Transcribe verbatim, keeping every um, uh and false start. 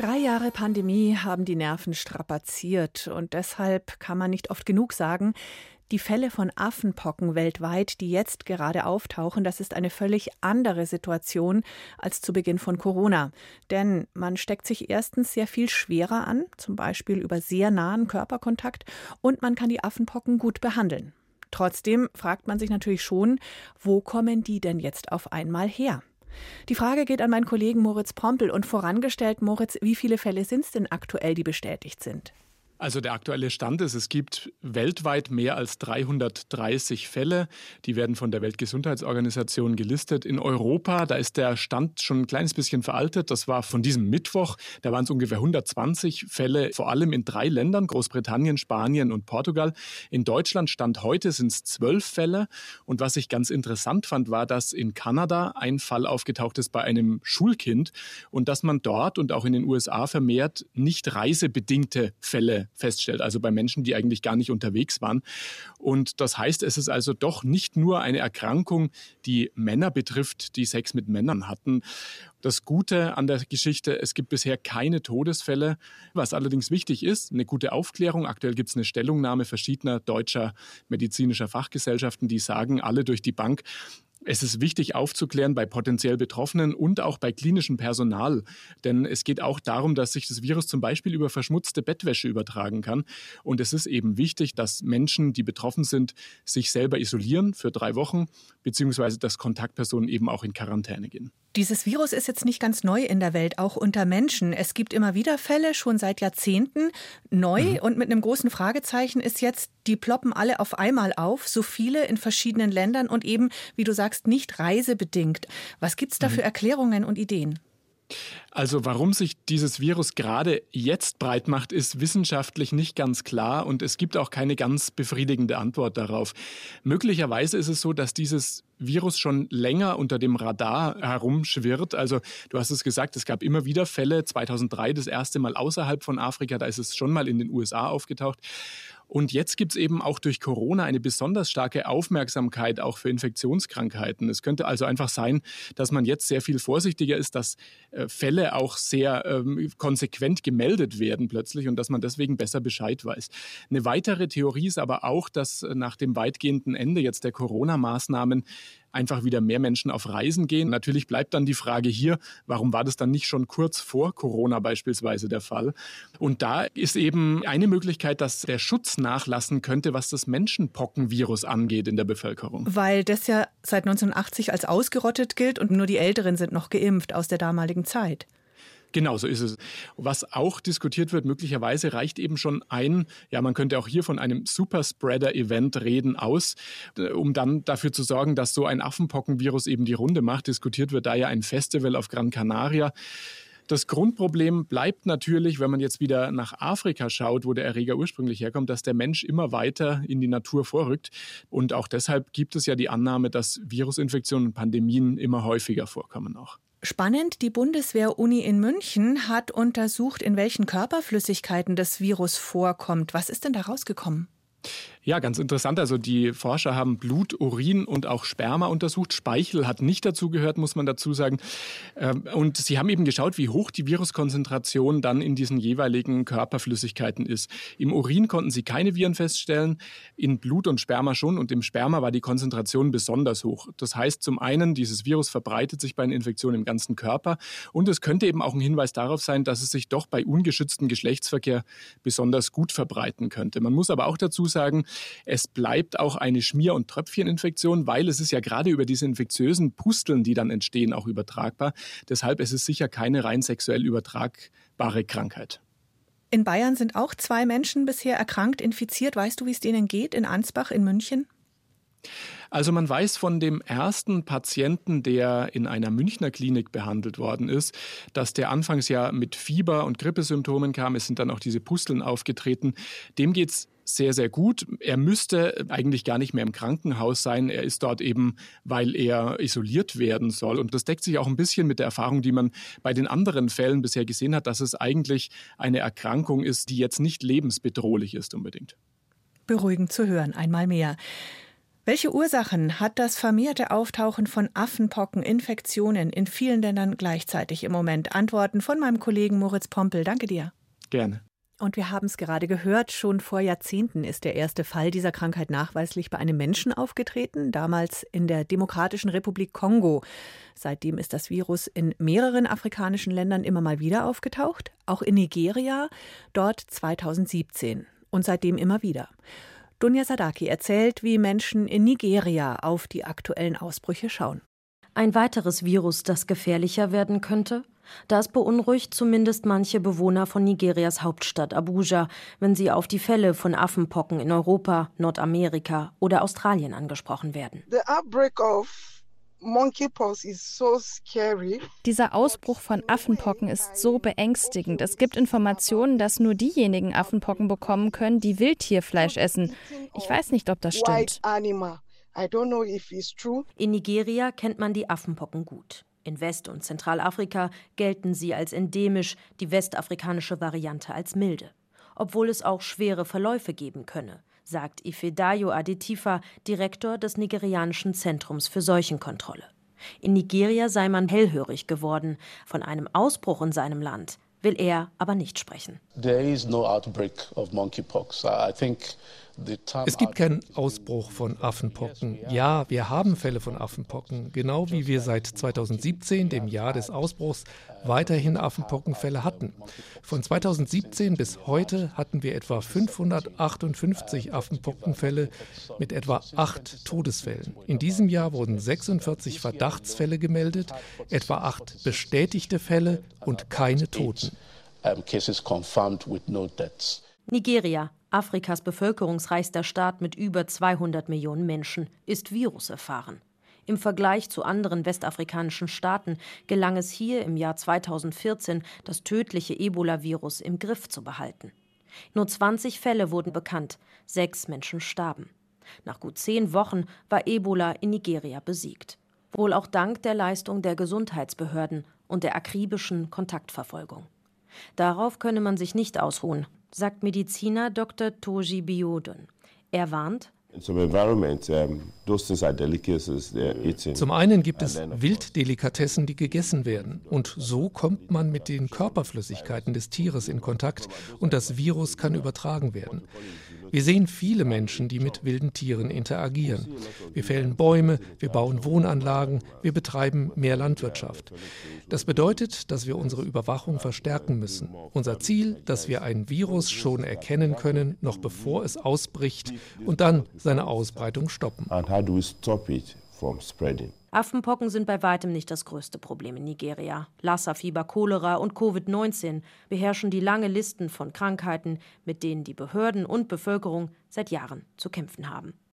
Drei Jahre Pandemie haben die Nerven strapaziert und deshalb kann man nicht oft genug sagen, die Fälle von Affenpocken weltweit, die jetzt gerade auftauchen, das ist eine völlig andere Situation als zu Beginn von Corona. Denn man steckt sich erstens sehr viel schwerer an, zum Beispiel über sehr nahen Körperkontakt, und man kann die Affenpocken gut behandeln. Trotzdem fragt man sich natürlich schon, wo kommen die denn jetzt auf einmal her? Die Frage geht an meinen Kollegen Moritz Prompel. Und vorangestellt, Moritz, wie viele Fälle sind es denn aktuell, die bestätigt sind? Also der aktuelle Stand ist, es gibt weltweit mehr als dreihundertdreißig Fälle. Die werden von der Weltgesundheitsorganisation gelistet. In Europa, da ist der Stand schon ein kleines bisschen veraltet. Das war von diesem Mittwoch. Da waren es ungefähr hundertzwanzig Fälle, vor allem in drei Ländern, Großbritannien, Spanien und Portugal. In Deutschland, Stand heute, sind es zwölf Fälle. Und was ich ganz interessant fand, war, dass in Kanada ein Fall aufgetaucht ist bei einem Schulkind und dass man dort und auch in den U S A vermehrt nicht reisebedingte Fälle feststellt, also bei Menschen, die eigentlich gar nicht unterwegs waren. Und das heißt, es ist also doch nicht nur eine Erkrankung, die Männer betrifft, die Sex mit Männern hatten. Das Gute an der Geschichte, es gibt bisher keine Todesfälle. Was allerdings wichtig ist, eine gute Aufklärung. Aktuell gibt es eine Stellungnahme verschiedener deutscher medizinischer Fachgesellschaften, die sagen, alle durch die Bank, es ist wichtig aufzuklären bei potenziell Betroffenen und auch bei klinischem Personal. Denn es geht auch darum, dass sich das Virus zum Beispiel über verschmutzte Bettwäsche übertragen kann. Und es ist eben wichtig, dass Menschen, die betroffen sind, sich selber isolieren für drei Wochen, beziehungsweise dass Kontaktpersonen eben auch in Quarantäne gehen. Dieses Virus ist jetzt nicht ganz neu in der Welt, auch unter Menschen. Es gibt immer wieder Fälle, schon seit Jahrzehnten. Neu mhm. und mit einem großen Fragezeichen ist jetzt, die ploppen alle auf einmal auf, so viele in verschiedenen Ländern und eben, wie du sagst, nicht reisebedingt. Was gibt's da mhm. für Erklärungen und Ideen? Also warum sich dieses Virus gerade jetzt breit macht, ist wissenschaftlich nicht ganz klar und es gibt auch keine ganz befriedigende Antwort darauf. Möglicherweise ist es so, dass dieses Virus schon länger unter dem Radar herumschwirrt. Also du hast es gesagt, es gab immer wieder Fälle. zweitausenddrei das erste Mal außerhalb von Afrika, da ist es schon mal in den U S A aufgetaucht. Und jetzt gibt es eben auch durch Corona eine besonders starke Aufmerksamkeit auch für Infektionskrankheiten. Es könnte also einfach sein, dass man jetzt sehr viel vorsichtiger ist, dass äh, Fälle auch sehr ähm, konsequent gemeldet werden plötzlich und dass man deswegen besser Bescheid weiß. Eine weitere Theorie ist aber auch, dass äh, nach dem weitgehenden Ende jetzt der Corona-Maßnahmen einfach wieder mehr Menschen auf Reisen gehen. Natürlich bleibt dann die Frage hier, warum war das dann nicht schon kurz vor Corona beispielsweise der Fall? Und da ist eben eine Möglichkeit, dass der Schutz nachlassen könnte, was das Menschenpockenvirus angeht in der Bevölkerung. Weil das ja seit neunzehnhundertachtzig als ausgerottet gilt und nur die Älteren sind noch geimpft aus der damaligen Zeit. Genau, so ist es. Was auch diskutiert wird, möglicherweise reicht eben schon ein, ja, man könnte auch hier von einem Superspreader-Event reden, aus, um dann dafür zu sorgen, dass so ein Affenpockenvirus eben die Runde macht. Diskutiert wird da ja ein Festival auf Gran Canaria. Das Grundproblem bleibt natürlich, wenn man jetzt wieder nach Afrika schaut, wo der Erreger ursprünglich herkommt, dass der Mensch immer weiter in die Natur vorrückt. Und auch deshalb gibt es ja die Annahme, dass Virusinfektionen und Pandemien immer häufiger vorkommen auch. Spannend, die Bundeswehr-Uni in München hat untersucht, in welchen Körperflüssigkeiten das Virus vorkommt. Was ist denn da rausgekommen? Ja, ganz interessant. Also die Forscher haben Blut, Urin und auch Sperma untersucht. Speichel hat nicht dazu gehört, muss man dazu sagen. Und sie haben eben geschaut, wie hoch die Viruskonzentration dann in diesen jeweiligen Körperflüssigkeiten ist. Im Urin konnten sie keine Viren feststellen, in Blut und Sperma schon. Und im Sperma war die Konzentration besonders hoch. Das heißt zum einen, dieses Virus verbreitet sich bei einer Infektion im ganzen Körper. Und es könnte eben auch ein Hinweis darauf sein, dass es sich doch bei ungeschütztem Geschlechtsverkehr besonders gut verbreiten könnte. Man muss aber auch dazu sagen, es bleibt auch eine Schmier- und Tröpfcheninfektion, weil es ist ja gerade über diese infektiösen Pusteln, die dann entstehen, auch übertragbar. Deshalb ist es sicher keine rein sexuell übertragbare Krankheit. In Bayern sind auch zwei Menschen bisher erkrankt, infiziert. Weißt du, wie es denen geht in Ansbach in München? Also man weiß von dem ersten Patienten, der in einer Münchner Klinik behandelt worden ist, dass der anfangs ja mit Fieber und Grippesymptomen kam. Es sind dann auch diese Pusteln aufgetreten. Dem geht's sehr, sehr gut. Er müsste eigentlich gar nicht mehr im Krankenhaus sein. Er ist dort eben, weil er isoliert werden soll. Und das deckt sich auch ein bisschen mit der Erfahrung, die man bei den anderen Fällen bisher gesehen hat, dass es eigentlich eine Erkrankung ist, die jetzt nicht lebensbedrohlich ist unbedingt. Beruhigend zu hören, einmal mehr. Welche Ursachen hat das vermehrte Auftauchen von Affenpockeninfektionen in vielen Ländern gleichzeitig im Moment? Antworten von meinem Kollegen Moritz Pompel. Danke dir. Gerne. Und wir haben es gerade gehört, schon vor Jahrzehnten ist der erste Fall dieser Krankheit nachweislich bei einem Menschen aufgetreten, damals in der Demokratischen Republik Kongo. Seitdem ist das Virus in mehreren afrikanischen Ländern immer mal wieder aufgetaucht, auch in Nigeria, dort zweitausendsiebzehn und seitdem immer wieder. Dunja Sadaki erzählt, wie Menschen in Nigeria auf die aktuellen Ausbrüche schauen. Ein weiteres Virus, das gefährlicher werden könnte? Das beunruhigt zumindest manche Bewohner von Nigerias Hauptstadt Abuja, wenn sie auf die Fälle von Affenpocken in Europa, Nordamerika oder Australien angesprochen werden. The outbreak of Monkeypox is so scary. Dieser Ausbruch von Affenpocken ist so beängstigend. Es gibt Informationen, dass nur diejenigen Affenpocken bekommen können, die Wildtierfleisch essen. Ich weiß nicht, ob das stimmt. In Nigeria kennt man die Affenpocken gut. In West- und Zentralafrika gelten sie als endemisch, die westafrikanische Variante als milde. Obwohl es auch schwere Verläufe geben könne, sagt Ifedayo Adetifa, Direktor des nigerianischen Zentrums für Seuchenkontrolle. In Nigeria sei man hellhörig geworden. Von einem Ausbruch in seinem Land will er aber nicht sprechen. Es gibt keinen Ausbruch von Affenpocken. Ja, wir haben Fälle von Affenpocken, genau wie wir seit zweitausendsiebzehn, dem Jahr des Ausbruchs, weiterhin Affenpockenfälle hatten. Von zweitausendsiebzehn bis heute hatten wir etwa fünfhundertachtundfünfzig Affenpockenfälle mit etwa acht Todesfällen. In diesem Jahr wurden sechsundvierzig Verdachtsfälle gemeldet, etwa acht bestätigte Fälle und keine Toten. Nigeria, Afrikas bevölkerungsreichster Staat mit über zweihundert Millionen Menschen, ist viruserfahren. Im Vergleich zu anderen westafrikanischen Staaten gelang es hier im Jahr zweitausendvierzehn, das tödliche Ebola-Virus im Griff zu behalten. Nur zwanzig Fälle wurden bekannt, sechs Menschen starben. Nach gut zehn Wochen war Ebola in Nigeria besiegt. Wohl auch dank der Leistung der Gesundheitsbehörden und der akribischen Kontaktverfolgung. Darauf könne man sich nicht ausruhen, sagt Mediziner Doktor Toji Biodun. Er warnt: Zum einen gibt es Wilddelikatessen, die gegessen werden. Und so kommt man mit den Körperflüssigkeiten des Tieres in Kontakt und das Virus kann übertragen werden. Wir sehen viele Menschen, die mit wilden Tieren interagieren. Wir fällen Bäume, wir bauen Wohnanlagen, wir betreiben mehr Landwirtschaft. Das bedeutet, dass wir unsere Überwachung verstärken müssen. Unser Ziel, dass wir ein Virus schon erkennen können, noch bevor es ausbricht und dann seine Ausbreitung stoppen. Affenpocken sind bei weitem nicht das größte Problem in Nigeria. Lassa-Fieber, Cholera und Covid neunzehn beherrschen die lange Listen von Krankheiten, mit denen die Behörden und Bevölkerung seit Jahren zu kämpfen haben.